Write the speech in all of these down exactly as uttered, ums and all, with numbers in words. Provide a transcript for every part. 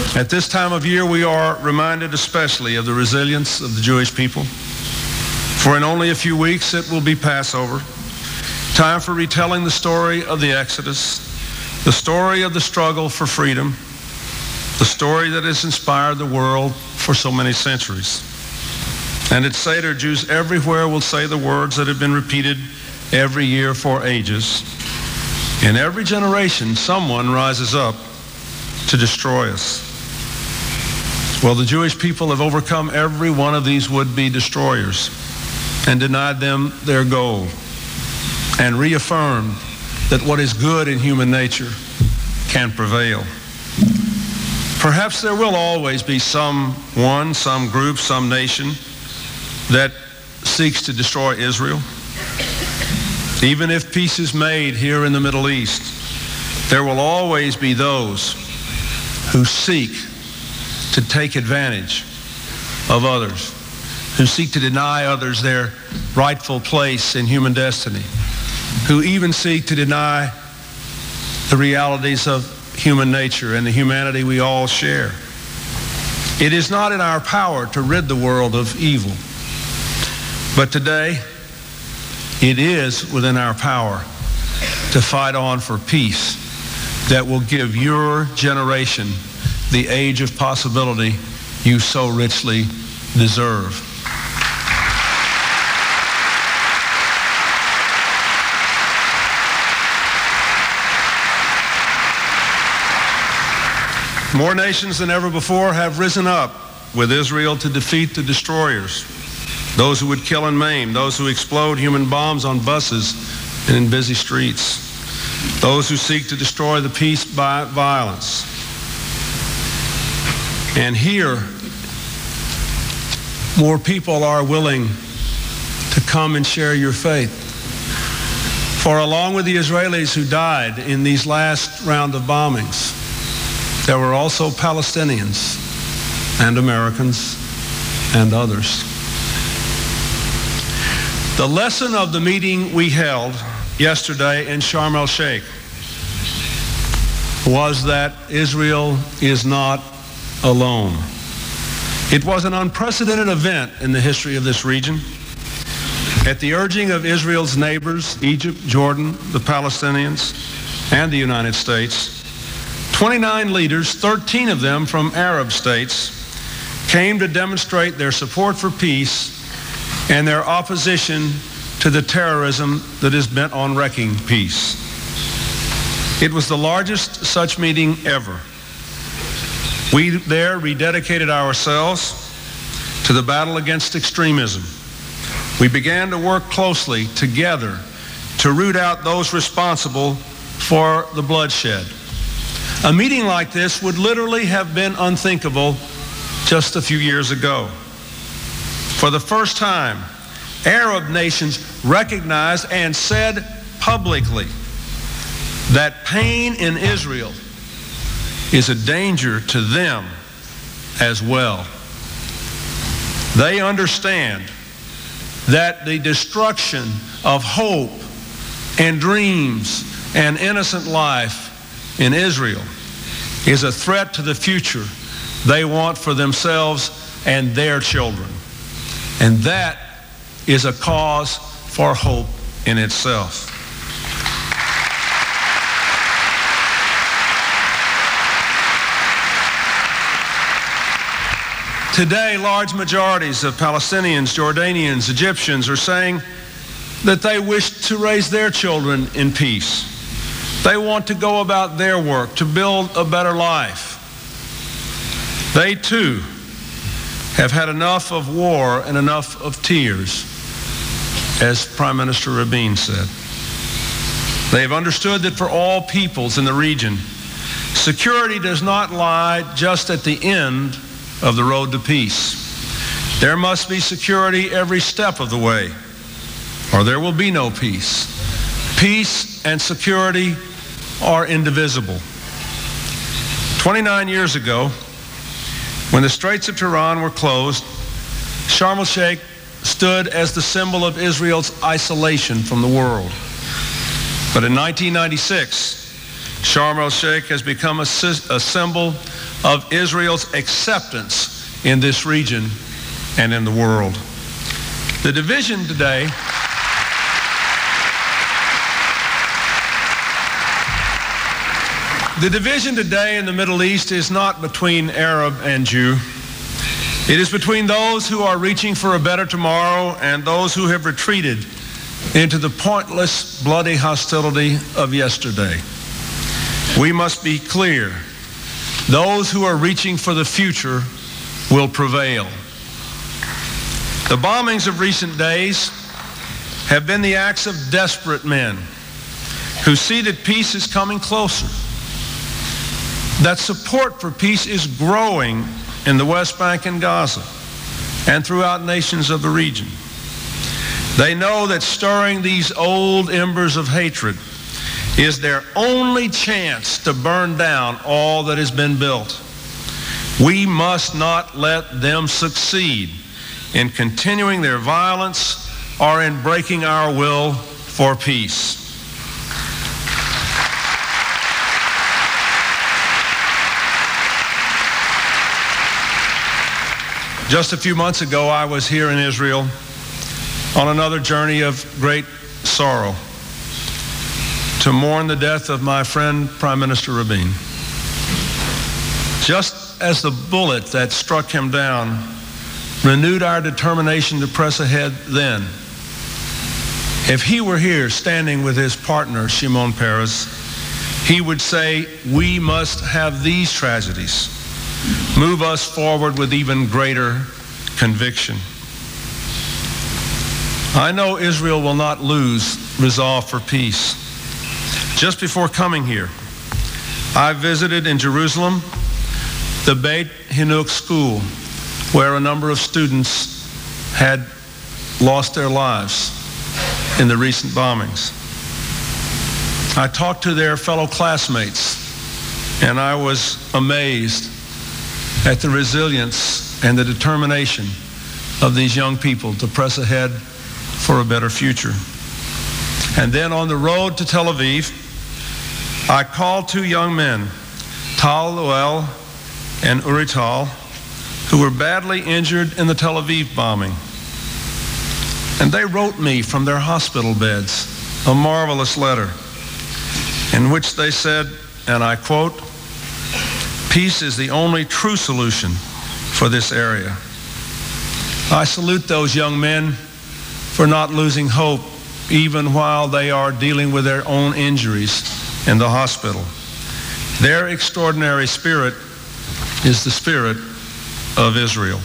At this time of year, we are reminded especially of the resilience of the Jewish people. For in only a few weeks, it will be Passover, time for retelling the story of the Exodus, the story of the struggle for freedom, the story that has inspired the world for so many centuries. And at Seder, Jews everywhere will say the words that have been repeated every year for ages. In every generation, someone rises up to destroy us. Well, the Jewish people have overcome every one of these would-be destroyers and denied them their goal and reaffirmed that what is good in human nature can prevail. Perhaps there will always be someone, some group, some nation that seeks to destroy Israel. Even if peace is made here in the Middle East, there will always be those who seek to take advantage of others, who seek to deny others their rightful place in human destiny, who even seek to deny the realities of human nature and the humanity we all share. It is not in our power to rid the world of evil, but today it is within our power to fight on for peace that will give your generation the age of possibility you so richly deserve. More nations than ever before have risen up with Israel to defeat the destroyers, those who would kill and maim, those who explode human bombs on buses and in busy streets, those who seek to destroy the peace by violence. And here, more people are willing to come and share your faith. For along with the Israelis who died in these last round of bombings, there were also Palestinians and Americans and others. The lesson of the meeting we held yesterday in Sharm el-Sheikh was that Israel is not alone. It was an unprecedented event in the history of this region. At the urging of Israel's neighbors, Egypt, Jordan, the Palestinians, and the United States, twenty-nine leaders, thirteen of them from Arab states, came to demonstrate their support for peace and their opposition to the terrorism that is bent on wrecking peace. It was the largest such meeting ever. We there rededicated ourselves to the battle against extremism. We began to work closely together to root out those responsible for the bloodshed. A meeting like this would literally have been unthinkable just a few years ago. For the first time, Arab nations recognized and said publicly that pain in Israel is a danger to them as well. They understand that the destruction of hope and dreams and innocent life in Israel is a threat to the future they want for themselves and their children. And that is a cause for hope in itself. Today, large majorities of Palestinians, Jordanians, Egyptians are saying that they wish to raise their children in peace. They want to go about their work to build a better life. They too have had enough of war and enough of tears, as Prime Minister Rabin said. They have understood that for all peoples in the region, security does not lie just at the end of the road to peace. There must be security every step of the way, or there will be no peace. Peace and security are indivisible. twenty-nine years ago, when the Straits of Tiran were closed, Sharm el-Sheikh stood as the symbol of Israel's isolation from the world. But in nineteen ninety-six, Sharm el-Sheikh has become a, a symbol of Israel's acceptance in this region and in the world. The division today The division today in the Middle East is not between Arab and Jew. It is between those who are reaching for a better tomorrow and those who have retreated into the pointless, bloody hostility of yesterday. We must be clear. Those who are reaching for the future will prevail. The bombings of recent days have been the acts of desperate men who see that peace is coming closer, that support for peace is growing in the West Bank and Gaza and throughout nations of the region. They know that stirring these old embers of hatred is their only chance to burn down all that has been built. We must not let them succeed in continuing their violence or in breaking our will for peace. Just a few months ago, I was here in Israel on another journey of great sorrow to mourn the death of my friend, Prime Minister Rabin. Just as the bullet that struck him down renewed our determination to press ahead then, if he were here standing with his partner, Shimon Peres, he would say, we must have these tragedies move us forward with even greater conviction. I know Israel will not lose resolve for peace. Just before coming here, I visited in Jerusalem the Beit Hinuk school, where a number of students had lost their lives in the recent bombings. I talked to their fellow classmates, and I was amazed at the resilience and the determination of these young people to press ahead for a better future. And then on the road to Tel Aviv, I called two young men, Tal Luel and Uri Tal, who were badly injured in the Tel Aviv bombing. And they wrote me from their hospital beds a marvelous letter in which they said, and I quote, "Peace is the only true solution for this area." I salute those young men for not losing hope even while they are dealing with their own injuries in the hospital. Their extraordinary spirit is the spirit of Israel.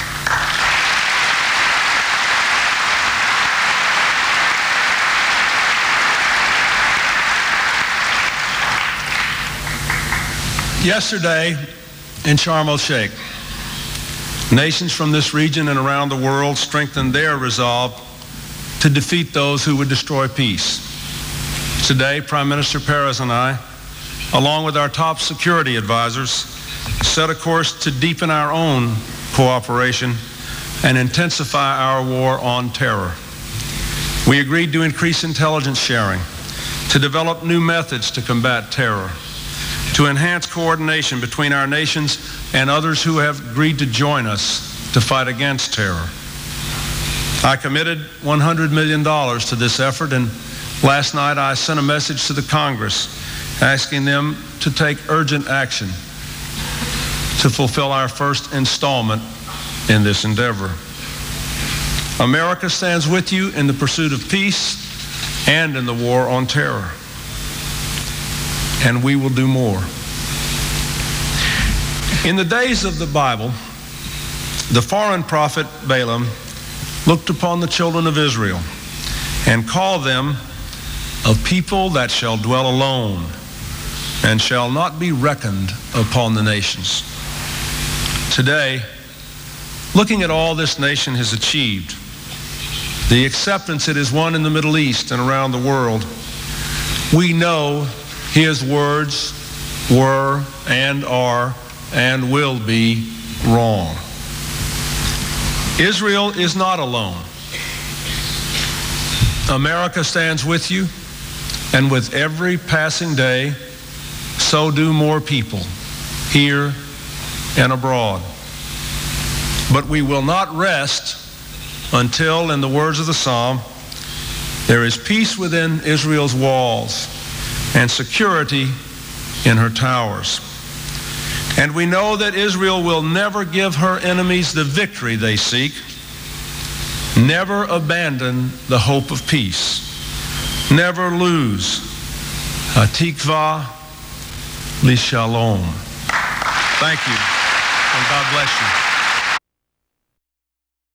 Yesterday in Sharm el-Sheikh, nations from this region and around the world strengthened their resolve to defeat those who would destroy peace. Today, Prime Minister Peres and I, along with our top security advisors, set a course to deepen our own cooperation and intensify our war on terror. We agreed to increase intelligence sharing, to develop new methods to combat terror, to enhance coordination between our nations and others who have agreed to join us to fight against terror. I committed one hundred million dollars to this effort, and last night I sent a message to the Congress asking them to take urgent action to fulfill our first installment in this endeavor. America stands with you in the pursuit of peace and in the war on terror. And we will do more. In the days of the Bible, the foreign prophet Balaam looked upon the children of Israel and called them a people that shall dwell alone and shall not be reckoned upon the nations. Today, looking at all this nation has achieved, the acceptance it has won in the Middle East and around the world, we know his words were and are and will be wrong. Israel is not alone. America stands with you, and with every passing day, so do more people here and abroad. But we will not rest until, in the words of the psalm, there is peace within Israel's walls and security in her towers. And we know that Israel will never give her enemies the victory they seek, never abandon the hope of peace, never lose Hatikvah Lishalom. Thank you, and God bless you.